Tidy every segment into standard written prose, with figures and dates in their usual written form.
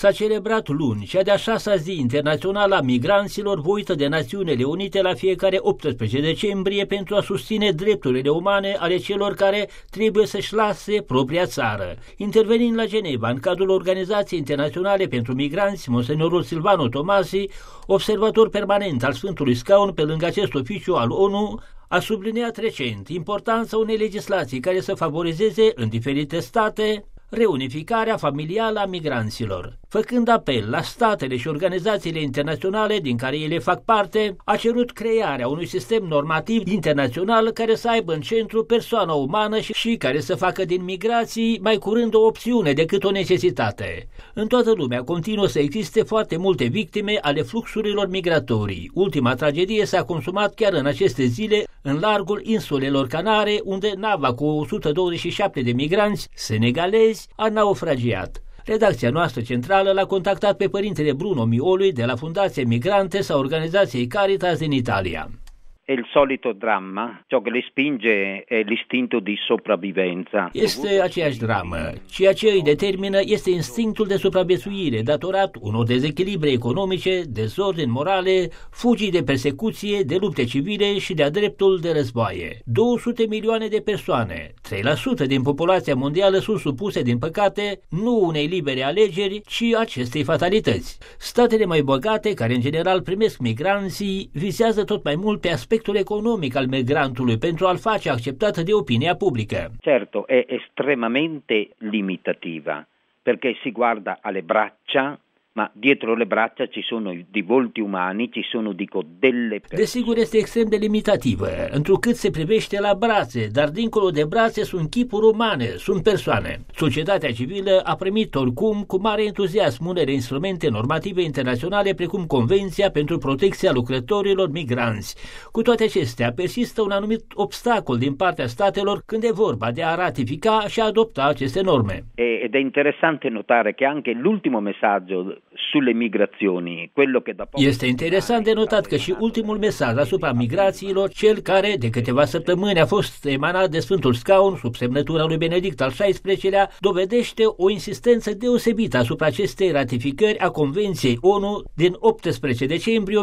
S-a celebrat luni cea de-a 6-a zi internațională a migranților, voită de Națiunile Unite la fiecare 18 decembrie pentru a susține drepturile umane ale celor care trebuie să-și lase propria țară. Intervenind la Geneva, în cadrul Organizației Internaționale pentru Migranți, monsenorul Silvano Tomasi, observator permanent al Sfântului Scaun pe lângă acest oficiu al ONU, a subliniat recent importanța unei legislații care să favorizeze în diferite state reunificarea familială a migranților. Făcând apel la statele și organizațiile internaționale din care ele fac parte, a cerut crearea unui sistem normativ internațional care să aibă în centru persoana umană și care să facă din migrații mai curând o opțiune decât o necesitate. În toată lumea continuă să existe foarte multe victime ale fluxurilor migratorii. Ultima tragedie s-a consumat chiar în aceste zile în largul insulelor Canare, unde nava cu 127 de migranți senegalezi a naufragiat. Redacția noastră centrală l-a contactat pe părintele Bruno Miolui de la Fundația Migrantes a organizației Caritas din Italia. È il solito dramma, ciò che le spinge è l'istinto di sopravvivenza. Este aceeași dramă. Ceea ce îi determină este instinctul de supraviețuire, datorat unor dezechilibre economice, dezordini morale, fugii de persecuție, de lupte civile și de-a dreptul de războaie. 200 milioane de persoane, 3% din populația mondială, sunt supuse, din păcate, nu unei libere alegeri, ci acestei fatalități. Statele mai bogate, care în general primesc migranții, vizează tot mai mult pe aspectul economic al migrantului pentru a-l face acceptat de opinia pubblica. Certo, è estremamente limitativa, perché si guarda alle braccia, ma dietro le braccia ci sono di volti umani, ci sono, dico, delle persone. Desigur este extrem de limitativă, întrucât se privește la brațe, dar dincolo de brațe sunt chipuri umane, sunt persoane. Societatea civilă a primit oricum cu mare entuziasm unele instrumente normative internaționale precum Convenția pentru protecția lucrătorilor migranți. Cu toate acestea, persistă un anumit obstacol din partea statelor când e vorba de a ratifica și a adopta aceste norme. Ed è interessante notare che anche l'ultimo messaggio sulle migrazioni, quello che da poco... Este interesant de notat că și ultimul mesaj asupra migrațiilor, cel care de câteva săptămâni a fost emanat de Sfântul Scaun sub semnătura lui Benedict al XVI-lea, dovedește o insistență deosebită asupra acestei ratificări a Convenției ONU din 18 decembrie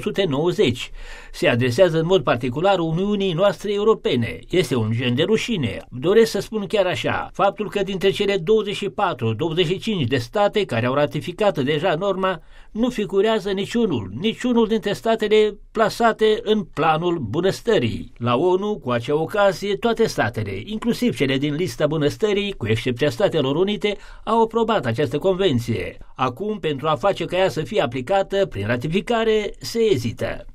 1990. Se adresează în mod particular Uniunii noastre europene. Este un gen de rușine. Doresc să spun chiar așa, faptul că dintre cele 24-25 de state care au ratificat deja norma, nu figurează niciunul dintre statele plasate în planul bunăstării. La ONU, cu acea ocazie, toate statele, inclusiv cele din lista bunăstării, cu excepția Statelor Unite, au aprobat această convenție. Acum, pentru a face ca ea să fie aplicată prin ratificare, se ezită.